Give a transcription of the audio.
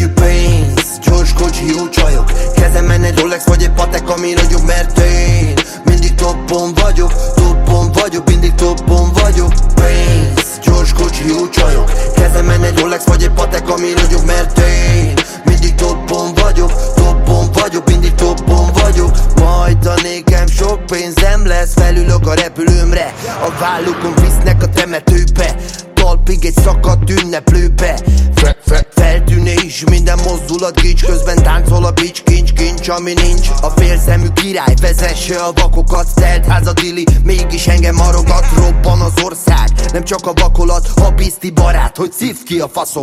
könnyű pénz, gyors kocsi, jó csajok, kezemen egy Rolex vagy egy Patek, ami nagyobb, mert én mindig toppon vagyok, mindig toppon vagyok. Pénz, gyors kocsi, jó csajok, kezemen egy Rolex vagy egy Patek, ami nagyobb, mert én mindig toppon vagyok, mindig toppon vagyok. Majd a nékem sok pénzem lesz, felülök a repülőmre, a vállukon visznek a temetőbe, talpig egy szakadt ünneplőbe. Feltűnés, minden mozdulat gics, közben táncol a bics, kincs, ami nincs. A félszemű király vezesse a vakokat, telt ház a dili, mégis engem marogat. Robban az ország, nem csak a vakolat, a bizti barát, hogy szívd ki a faszom.